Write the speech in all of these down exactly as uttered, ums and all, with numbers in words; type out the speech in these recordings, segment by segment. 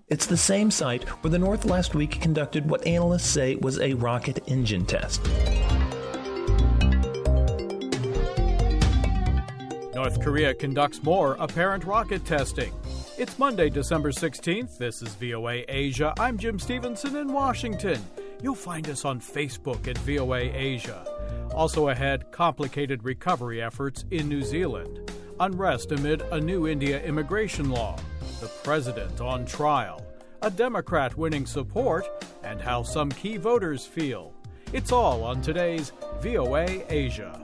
It's the same site where the North last week conducted what analysts say was a rocket engine test. North Korea conducts more apparent rocket testing. It's Monday, December sixteenth. This is V O A Asia. I'm Jim Stevenson in Washington. You'll find us on Facebook at V O A Asia. Also ahead, complicated recovery efforts in New Zealand. Unrest amid a new India immigration law. The president on trial. A Democrat winning support, and how some key voters feel. It's all on today's V O A Asia.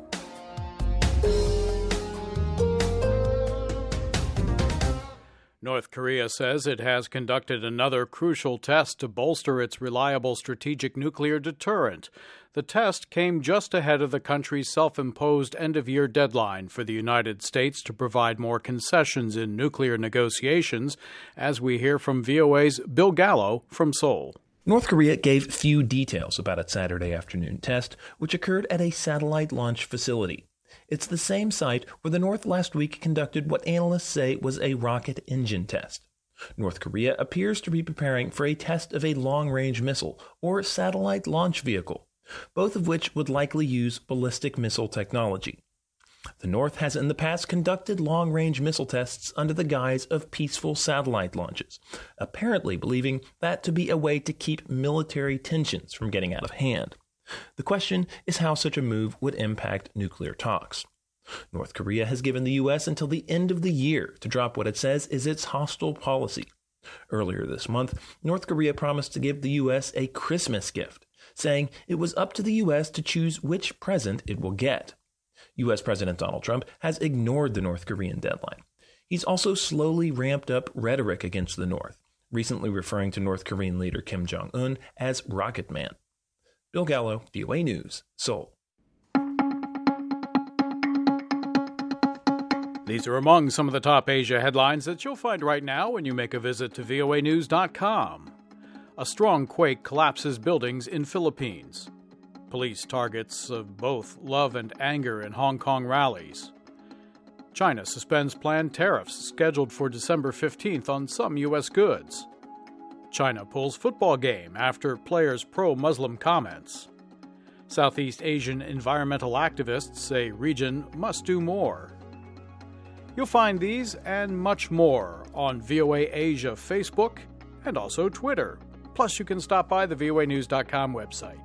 North Korea says it has conducted another crucial test to bolster its reliable strategic nuclear deterrent. The test came just ahead of the country's self-imposed end-of-year deadline for the United States to provide more concessions in nuclear negotiations, as we hear from V O A's Bill Gallo from Seoul. North Korea gave few details about its Saturday afternoon test, which occurred at a satellite launch facility. It's the same site where the North last week conducted what analysts say was a rocket engine test. North Korea appears to be preparing for a test of a long-range missile or satellite launch vehicle, both of which would likely use ballistic missile technology. The North has in the past conducted long-range missile tests under the guise of peaceful satellite launches, apparently believing that to be a way to keep military tensions from getting out of hand. The question is how such a move would impact nuclear talks. North Korea has given the U S until the end of the year to drop what it says is its hostile policy. Earlier this month, North Korea promised to give the U S a Christmas gift, saying it was up to the U S to choose which present it will get. U S President Donald Trump has ignored the North Korean deadline. He's also slowly ramped up rhetoric against the North, recently referring to North Korean leader Kim Jong-un as Rocket Man. Bill Gallo, V O A News, Seoul. These are among some of the top Asia headlines that you'll find right now when you make a visit to V O A news dot com. A strong quake collapses buildings in Philippines. Police targets of both love and anger in Hong Kong rallies. China suspends planned tariffs scheduled for December fifteenth on some U S goods. China pulls football game after players' pro-Muslim comments. Southeast Asian environmental activists say region must do more. You'll find these and much more on V O A Asia Facebook and also Twitter. Plus, you can stop by the V O A news dot com website.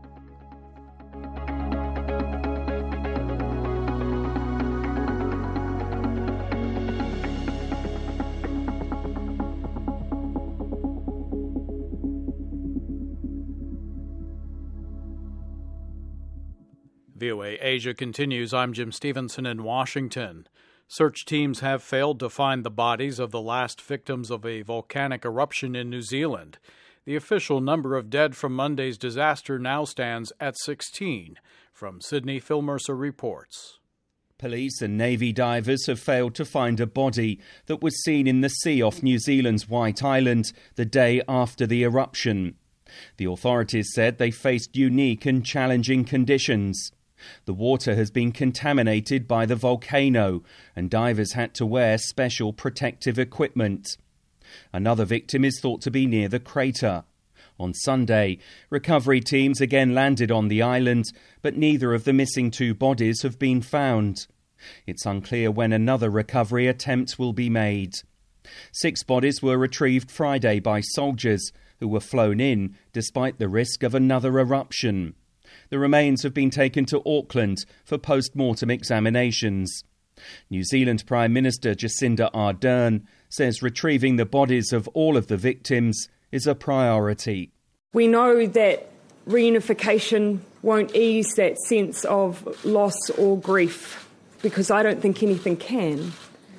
V O A Asia continues. I'm Jim Stevenson in Washington. Search teams have failed to find the bodies of the last victims of a volcanic eruption in New Zealand. The official number of dead from Monday's disaster now stands at sixteen. From Sydney, Phil Mercer reports. Police and Navy divers have failed to find a body that was seen in the sea off New Zealand's White Island the day after the eruption. The authorities said they faced unique and challenging conditions. The water has been contaminated by the volcano, and divers had to wear special protective equipment. Another victim is thought to be near the crater. On Sunday, recovery teams again landed on the island, but neither of the missing two bodies have been found. It's unclear when another recovery attempt will be made. Six bodies were retrieved Friday by soldiers who were flown in despite the risk of another eruption. The remains have been taken to Auckland for post-mortem examinations. New Zealand Prime Minister Jacinda Ardern says retrieving the bodies of all of the victims is a priority. We know that reunification won't ease that sense of loss or grief, because I don't think anything can.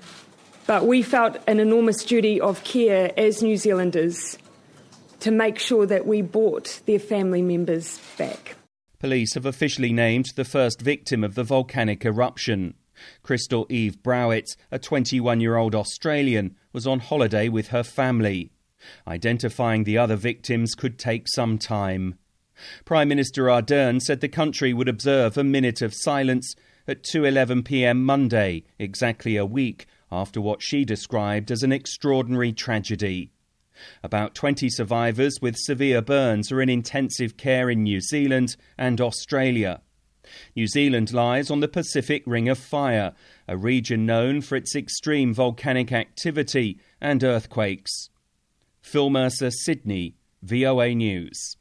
But we felt an enormous duty of care as New Zealanders to make sure that we brought their family members back. Police have officially named the first victim of the volcanic eruption. Crystal Eve Browett, a twenty-one-year-old Australian, was on holiday with her family. Identifying the other victims could take some time. Prime Minister Ardern said the country would observe a minute of silence at two eleven p m Monday, exactly a week after what she described as an extraordinary tragedy. About twenty survivors with severe burns are in intensive care in New Zealand and Australia. New Zealand lies on the Pacific Ring of Fire, a region known for its extreme volcanic activity and earthquakes. Phil Mercer, Sydney, V O A News.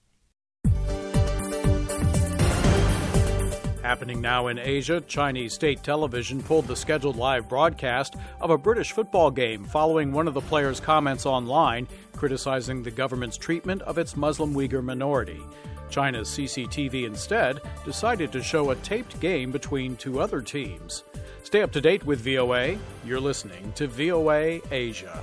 Happening now in Asia, Chinese state television pulled the scheduled live broadcast of a British football game following one of the players' comments online criticizing the government's treatment of its Muslim Uyghur minority. China's C C T V instead decided to show a taped game between two other teams. Stay up to date with V O A. You're listening to V O A Asia.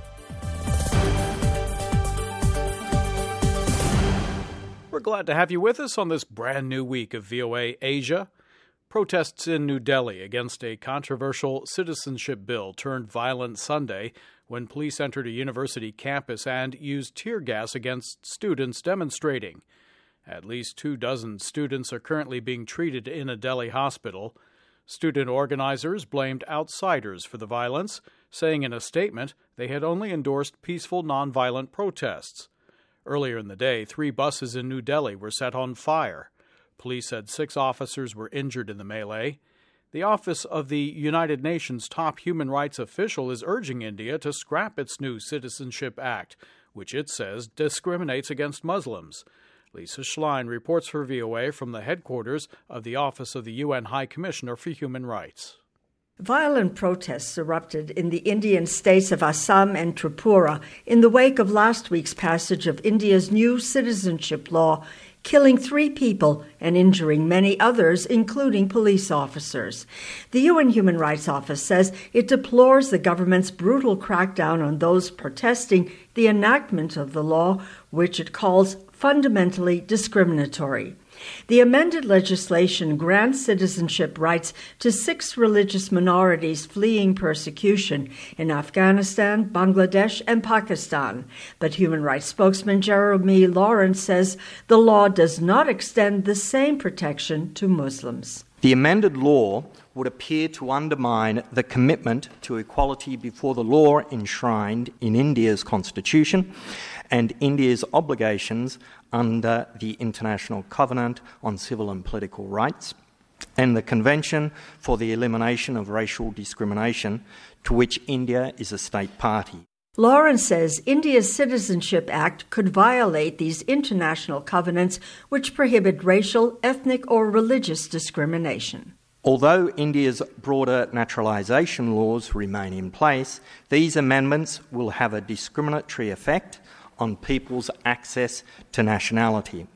We're glad to have you with us on this brand new week of V O A Asia. Protests in New Delhi against a controversial citizenship bill turned violent Sunday when police entered a university campus and used tear gas against students demonstrating. At least two dozen students are currently being treated in a Delhi hospital. Student organizers blamed outsiders for the violence, saying in a statement they had only endorsed peaceful nonviolent protests. Earlier in the day, three buses in New Delhi were set on fire. Police said six officers were injured in the melee. The office of the United Nations top human rights official is urging India to scrap its new Citizenship Act, which it says discriminates against Muslims. Lisa Schlein reports for V O A from the headquarters of the Office of the U N High Commissioner for Human Rights. Violent protests erupted in the Indian states of Assam and Tripura in the wake of last week's passage of India's new citizenship law, killing three people and injuring many others, including police officers. The U N Human Rights Office says it deplores the government's brutal crackdown on those protesting the enactment of the law, which it calls fundamentally discriminatory. The amended legislation grants citizenship rights to six religious minorities fleeing persecution in Afghanistan, Bangladesh, and Pakistan. But human rights spokesman Jeremy Lawrence says the law does not extend the same protection to Muslims. The amended law would appear to undermine the commitment to equality before the law enshrined in India's constitution and India's obligations under the International Covenant on Civil and Political Rights and the Convention for the Elimination of Racial Discrimination, to which India is a state party. Lawrence says India's Citizenship Act could violate these international covenants which prohibit racial, ethnic, or religious discrimination. Although India's broader naturalisation laws remain in place, these amendments will have a discriminatory effect on people's access to nationality.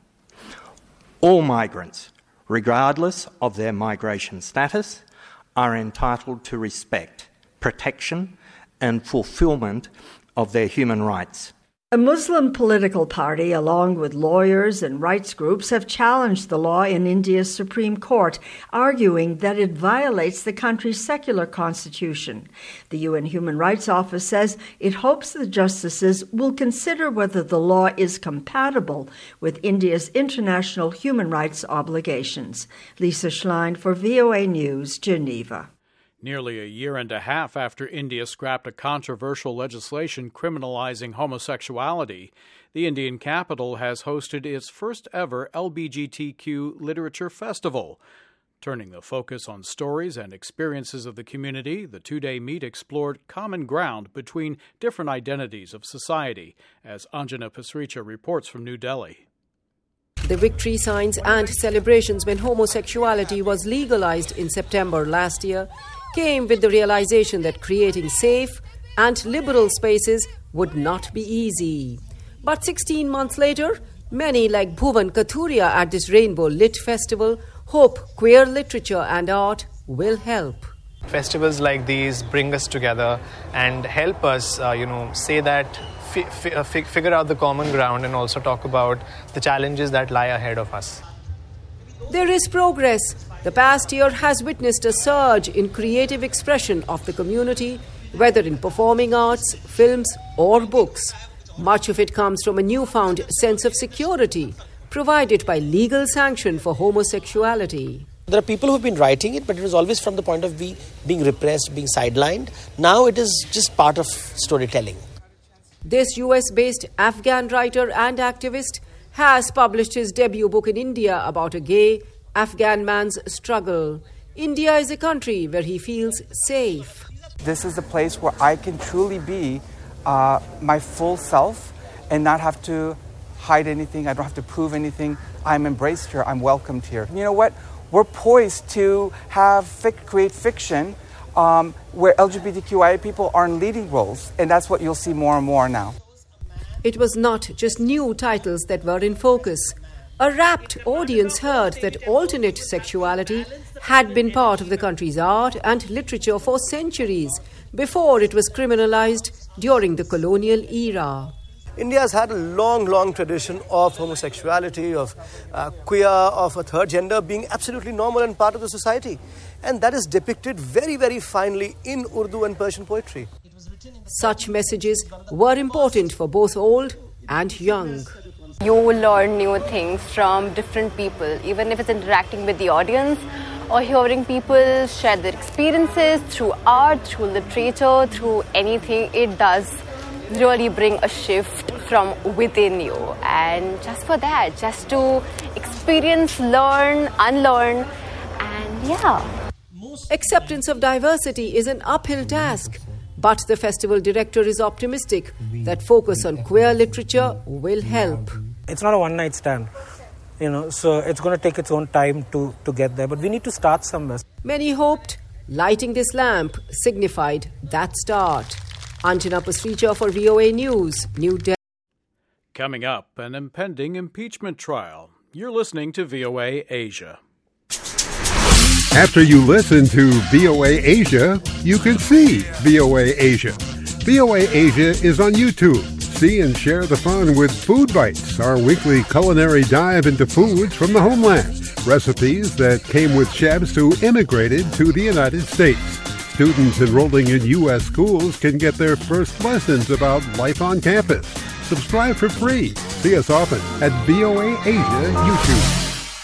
All migrants, regardless of their migration status, are entitled to respect, protection, and fulfilment of their human rights. A Muslim political party, along with lawyers and rights groups, have challenged the law in India's Supreme Court, arguing that it violates the country's secular constitution. The U N Human Rights Office says it hopes the justices will consider whether the law is compatible with India's international human rights obligations. Lisa Schlein for V O A News, Geneva. Nearly a year and a half after India scrapped a controversial legislation criminalizing homosexuality, the Indian capital has hosted its first ever L G B T Q literature festival. Turning the focus on stories and experiences of the community, the two-day meet explored common ground between different identities of society, as Anjana Pasricha reports from New Delhi. The victory signs and celebrations when homosexuality was legalized in September last year came with the realization that creating safe and liberal spaces would not be easy. But sixteen months later, many like Bhuvan Kathuria at this Rainbow Lit Festival hope queer literature and art will help. Festivals like these bring us together and help us, uh, you know, say that, fi- fi- fi- figure out the common ground and also talk about the challenges that lie ahead of us. There is progress. The past year has witnessed a surge in creative expression of the community, whether in performing arts, films, or books. Much of it comes from a newfound sense of security provided by legal sanction for homosexuality. There are people who have been writing it, but it was always from the point of view being repressed, being sidelined. Now it is just part of storytelling. This U S-based Afghan writer and activist has published his debut book in India about a gay Afghan man's struggle. India is a country where he feels safe. This is a place where I can truly be uh, my full self and not have to hide anything. I don't have to prove anything. I'm embraced here. I'm welcomed here. You know what? We're poised to have fic- create fiction um, where L G B T Q I A people are in leading roles, and that's what you'll see more and more now. It was not just new titles that were in focus. A rapt audience heard that alternate sexuality had been part of the country's art and literature for centuries before it was criminalized during the colonial era. India has had a long, long tradition of homosexuality, of uh, queer, of a third gender being absolutely normal and part of the society. And that is depicted very, very finely in Urdu and Persian poetry. Such messages were important for both old and young. You will learn new things from different people, even if it's interacting with the audience or hearing people share their experiences through art, through literature, through anything. It does really bring a shift from within you. And just for that, just to experience, learn, unlearn, and yeah. Acceptance of diversity is an uphill task, but the festival director is optimistic that focus on queer literature will help. It's not a one-night stand, you know, so it's going to take its own time to, to get there, but we need to start somewhere. Many hoped lighting this lamp signified that start. Anjana Pasricha for V O A News, New Delhi. Coming up, an impending impeachment trial. You're listening to V O A Asia. After you listen to V O A Asia, you can see V O A Asia. V O A Asia is on YouTube. See and share the fun with Food Bites, our weekly culinary dive into foods from the homeland. Recipes that came with chefs who immigrated to the United States. Students enrolling in U S schools can get their first lessons about life on campus. Subscribe for free. See us often at V O A Asia YouTube.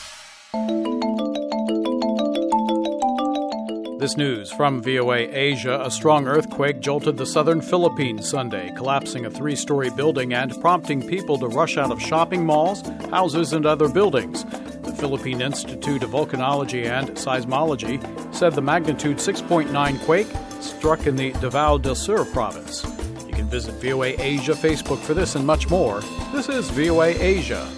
This news from V O A Asia. A strong earthquake jolted the southern Philippines Sunday, collapsing a three-story building and prompting people to rush out of shopping malls, houses, and other buildings. The Philippine Institute of Volcanology and Seismology said the magnitude six point nine quake struck in the Davao del Sur province. You can visit V O A Asia Facebook for this and much more. This is V O A Asia.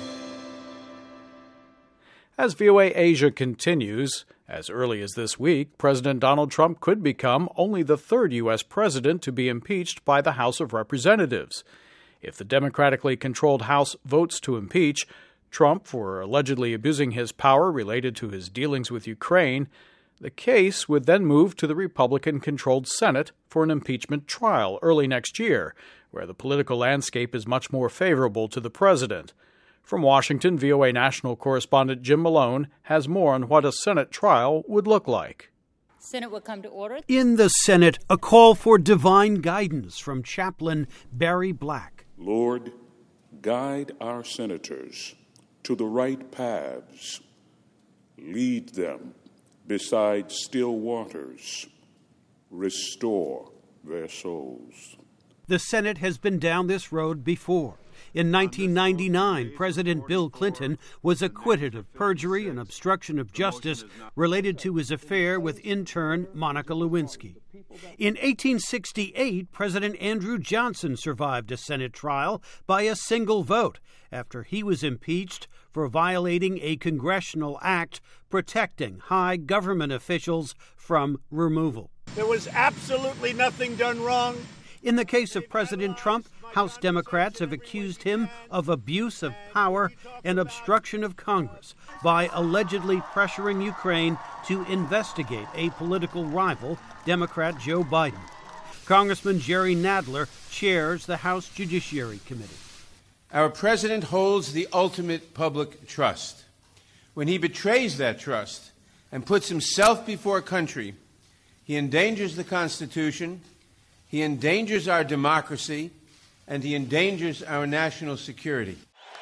As V O A Asia continues, as early as this week, President Donald Trump could become only the third U S president to be impeached by the House of Representatives. If the democratically controlled House votes to impeach Trump for allegedly abusing his power related to his dealings with Ukraine, the case would then move to the Republican-controlled Senate for an impeachment trial early next year, where the political landscape is much more favorable to the president. From Washington, V O A national correspondent Jim Malone has more on what a Senate trial would look like. Senate will come to order. In the Senate, a call for divine guidance from Chaplain Barry Black. Lord, guide our senators to the right paths. Lead them beside still waters. Restore their souls. The Senate has been down this road before. In nineteen ninety-nine, President Bill Clinton was acquitted of perjury and obstruction of justice related to his affair with intern Monica Lewinsky. In eighteen sixty-eight, President Andrew Johnson survived a Senate trial by a single vote after he was impeached for violating a congressional act protecting high government officials from removal. There was absolutely nothing done wrong. In the case of President Trump, House Democrats have accused him of abuse of power and obstruction of Congress by allegedly pressuring Ukraine to investigate a political rival, Democrat Joe Biden. Congressman Jerry Nadler chairs the House Judiciary Committee. Our president holds the ultimate public trust. When he betrays that trust and puts himself before country, he endangers the Constitution, he endangers our democracy, and he endangers our national security.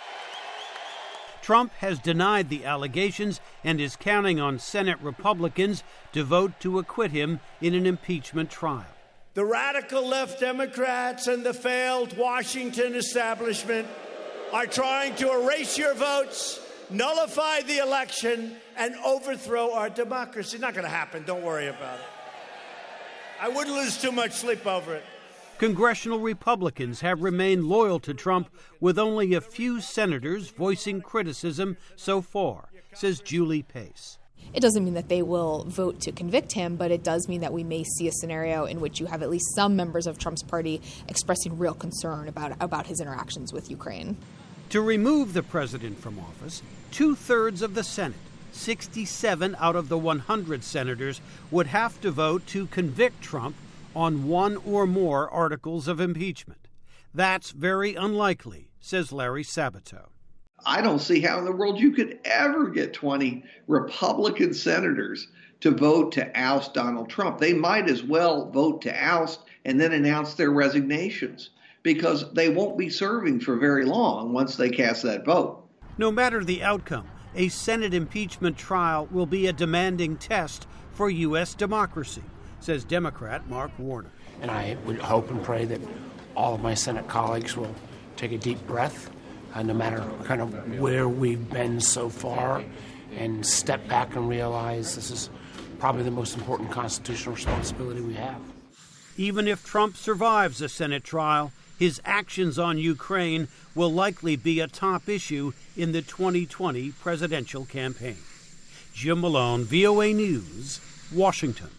Trump has denied the allegations and is counting on Senate Republicans to vote to acquit him in an impeachment trial. The radical left Democrats and the failed Washington establishment are trying to erase your votes, nullify the election, and overthrow our democracy. Not going to happen. Don't worry about it. I wouldn't lose too much sleep over it. Congressional Republicans have remained loyal to Trump, with only a few senators voicing criticism so far, says Julie Pace. It doesn't mean that they will vote to convict him, but it does mean that we may see a scenario in which you have at least some members of Trump's party expressing real concern about, about his interactions with Ukraine. To remove the president from office, two-thirds of the Senate, sixty-seven out of the one hundred senators, would have to vote to convict Trump on one or more articles of impeachment. That's very unlikely, says Larry Sabato. I don't see how in the world you could ever get twenty Republican senators to vote to oust Donald Trump. They might as well vote to oust and then announce their resignations, because they won't be serving for very long once they cast that vote. No matter the outcome, a Senate impeachment trial will be a demanding test for U S democracy, says Democrat Mark Warner. And I would hope and pray that all of my Senate colleagues will take a deep breath, uh, no matter kind of where we've been so far, and step back and realize this is probably the most important constitutional responsibility we have. Even if Trump survives a Senate trial, his actions on Ukraine will likely be a top issue in the twenty twenty presidential campaign. Jim Malone, V O A News, Washington.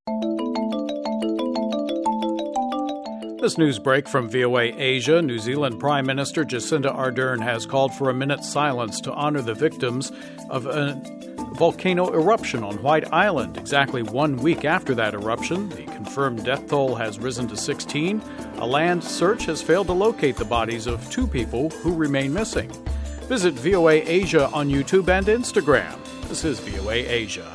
This news break from V O A Asia. New Zealand Prime Minister Jacinda Ardern has called for a minute's silence to honor the victims of a volcano eruption on White Island. Exactly one week after that eruption, the confirmed death toll has risen to sixteen. A land search has failed to locate the bodies of two people who remain missing. Visit V O A Asia on YouTube and Instagram. This is V O A Asia.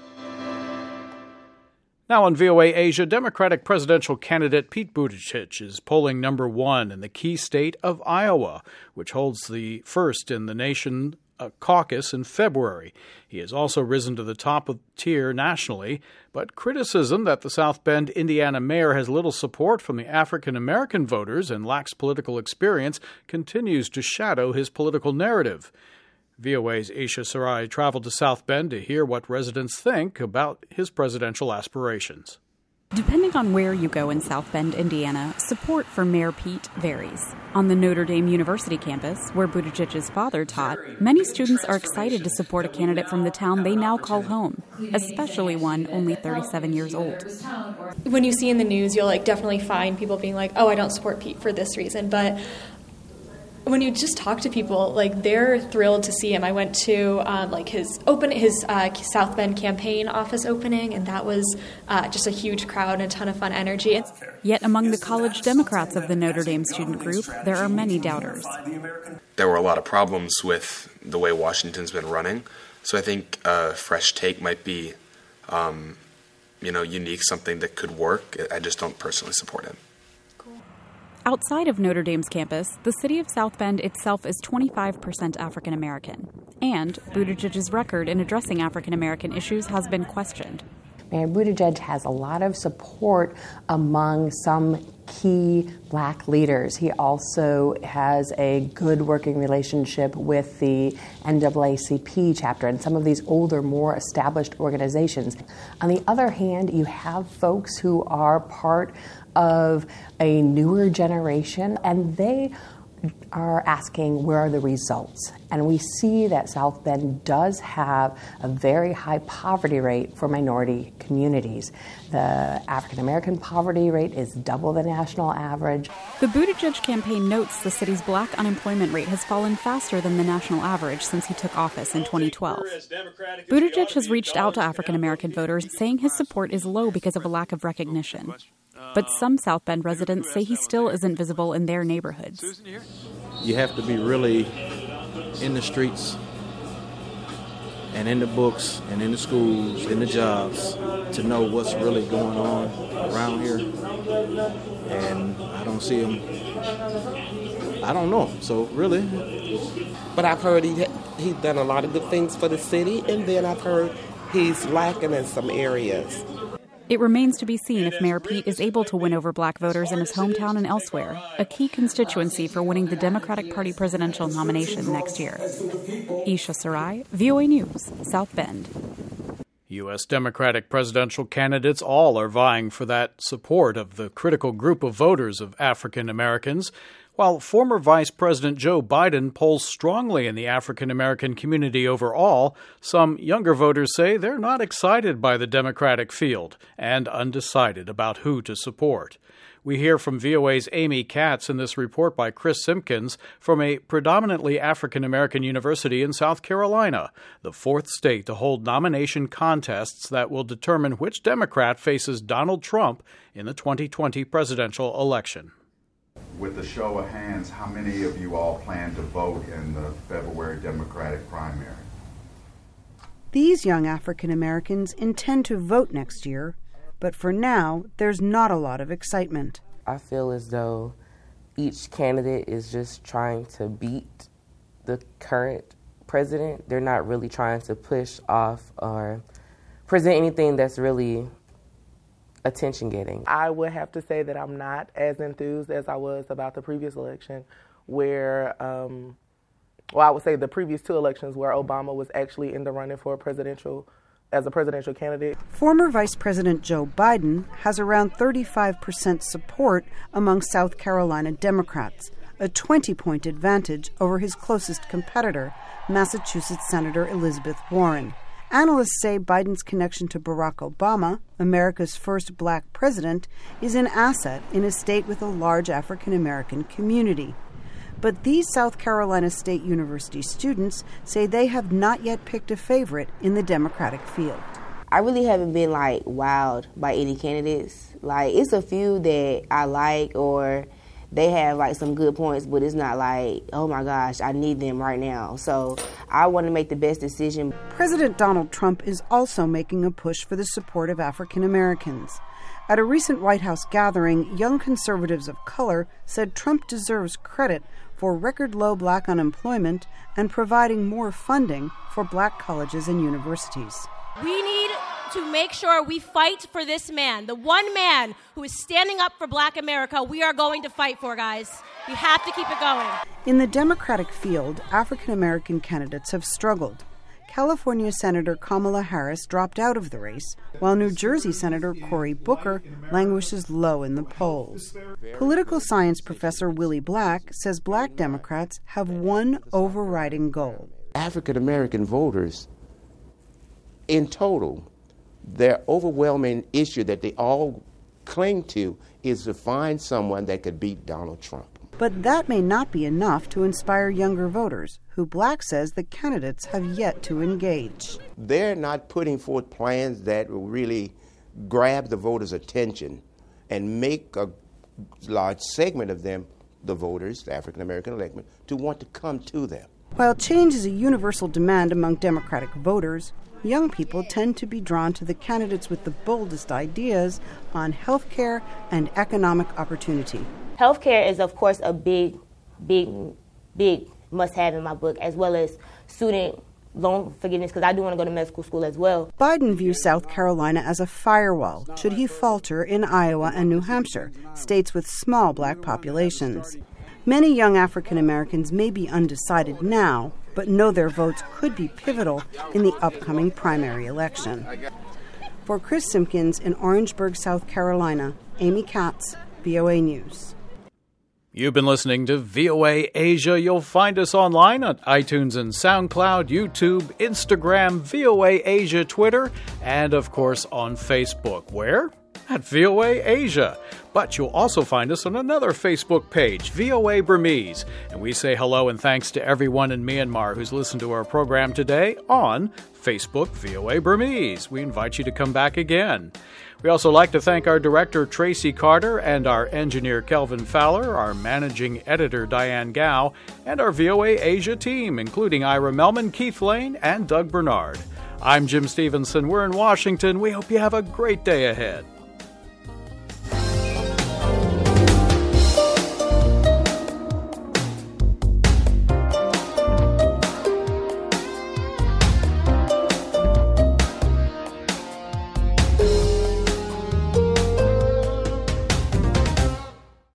Now on V O A Asia, Democratic presidential candidate Pete Buttigieg is polling number one in the key state of Iowa, which holds the first in the nation uh, caucus in February. He has also risen to the top of tier nationally, but criticism that the South Bend, Indiana mayor has little support from the African-American voters and lacks political experience continues to shadow his political narrative. V O A's Aisha Sarai traveled to South Bend to hear what residents think about his presidential aspirations. Depending on where you go in South Bend, Indiana, support for Mayor Pete varies. On the Notre Dame University campus, where Buttigieg's father taught, many students are excited to support a candidate from the town they now call home, especially one only thirty-seven years old. When you see in the news, you'll like definitely find people being like, oh, I don't support Pete for this reason, but when you just talk to people, like they're thrilled to see him. I went to um, like his open his uh, South Bend campaign office opening, and that was uh, just a huge crowd and a ton of fun energy. Yet among the college Democrats of the Notre Dame student group, there are many doubters. There were a lot of problems with the way Washington's been running, so I think a fresh take might be, um, you know, unique, something that could work. I just don't personally support him. Outside of Notre Dame's campus, the city of South Bend itself is twenty-five percent African American. And Buttigieg's record in addressing African American issues has been questioned. Mayor Buttigieg has a lot of support among some key black leaders. He also has a good working relationship with the N double A C P chapter and some of these older, more established organizations. On the other hand, you have folks who are part of a newer generation, and they are asking, where are the results? And we see that South Bend does have a very high poverty rate for minority communities. The African American poverty rate is double the national average. The Buttigieg campaign notes the city's black unemployment rate has fallen faster than the national average since he took office in twenty twelve. Buttigieg has reached out to African American voters, saying his support is low because of a lack of recognition. But some South Bend residents say he still isn't visible in their neighborhoods. You have to be really in the streets and in the books and in the schools, in the jobs, to know what's really going on around here. And I don't see him. I don't know him, so really. But I've heard he he's done a lot of good things for the city, and then I've heard he's lacking in some areas. It remains to be seen if Mayor Pete is able to win over black voters in his hometown and elsewhere, a key constituency for winning the Democratic Party presidential nomination next year. Isha Sarai, V O A News, South Bend. U S Democratic presidential candidates all are vying for that support of the critical group of voters of African Americans, while former Vice President Joe Biden polls strongly in the African American community overall. Some younger voters say they're not excited by the Democratic field and undecided about who to support. We hear from V O A's Amy Katz in this report by Chris Simpkins from a predominantly African-American university in South Carolina, the fourth state to hold nomination contests that will determine which Democrat faces Donald Trump in the twenty twenty presidential election. With a show of hands, how many of you all plan to vote in the February Democratic primary? These young African Americans intend to vote next year, but for now, there's not a lot of excitement. I feel as though each candidate is just trying to beat the current president. They're not really trying to push off or present anything that's really attention-getting. I would have to say that I'm not as enthused as I was about the previous election, where, um, well, I would say the previous two elections where Obama was actually in the running for a presidential as a presidential candidate. Former Vice President Joe Biden has around thirty-five percent support among South Carolina Democrats, a twenty-point advantage over his closest competitor, Massachusetts Senator Elizabeth Warren. Analysts say Biden's connection to Barack Obama, America's first black president, is an asset in a state with a large African American community. But these South Carolina State University students say they have not yet picked a favorite in the Democratic field. I really haven't been, like, wowed by any candidates. Like, it's a few that I like or they have, like, some good points, but it's not like, oh, my gosh, I need them right now. So I want to make the best decision. President Donald Trump is also making a push for the support of African Americans. At a recent White House gathering, young conservatives of color said Trump deserves credit for record-low black unemployment and providing more funding for black colleges and universities. We need to make sure we fight for this man, the one man who is standing up for black America. We are going to fight for, guys. We have to keep it going. In the Democratic field, African-American candidates have struggled. California Senator Kamala Harris dropped out of the race, while New Jersey Senator Cory Booker languishes low in the polls. Political science professor Willie Black says black Democrats have one overriding goal. African American voters, in total, their overwhelming issue that they all cling to is to find someone that could beat Donald Trump. But that may not be enough to inspire younger voters, who Black says the candidates have yet to engage. They're not putting forth plans that will really grab the voters' attention and make a large segment of them, the voters, the African-American electorate, to want to come to them. While change is a universal demand among Democratic voters, young people tend to be drawn to the candidates with the boldest ideas on health care and economic opportunity. Healthcare is, of course, a big, big, big must-have in my book, as well as student loan forgiveness, because I do want to go to medical school as well. Biden views South Carolina as a firewall should he falter in Iowa and New Hampshire, states with small black populations. Many young African Americans may be undecided now, but know their votes could be pivotal in the upcoming primary election. For Chris Simpkins in Orangeburg, South Carolina, Amy Katz, V O A News. You've been listening to V O A Asia. You'll find us online on iTunes and SoundCloud, YouTube, Instagram, V O A Asia, Twitter, and of course on Facebook. Where? At V O A Asia. But you'll also find us on another Facebook page, V O A Burmese. And we say hello and thanks to everyone in Myanmar who's listened to our program today on Facebook, V O A Burmese. We invite you to come back again. We also like to thank our director, Tracy Carter, and our engineer, Kelvin Fowler, our managing editor, Diane Gao, and our V O A Asia team, including Ira Melman, Keith Lane, and Doug Bernard. I'm Jim Stevenson. We're in Washington. We hope you have a great day ahead.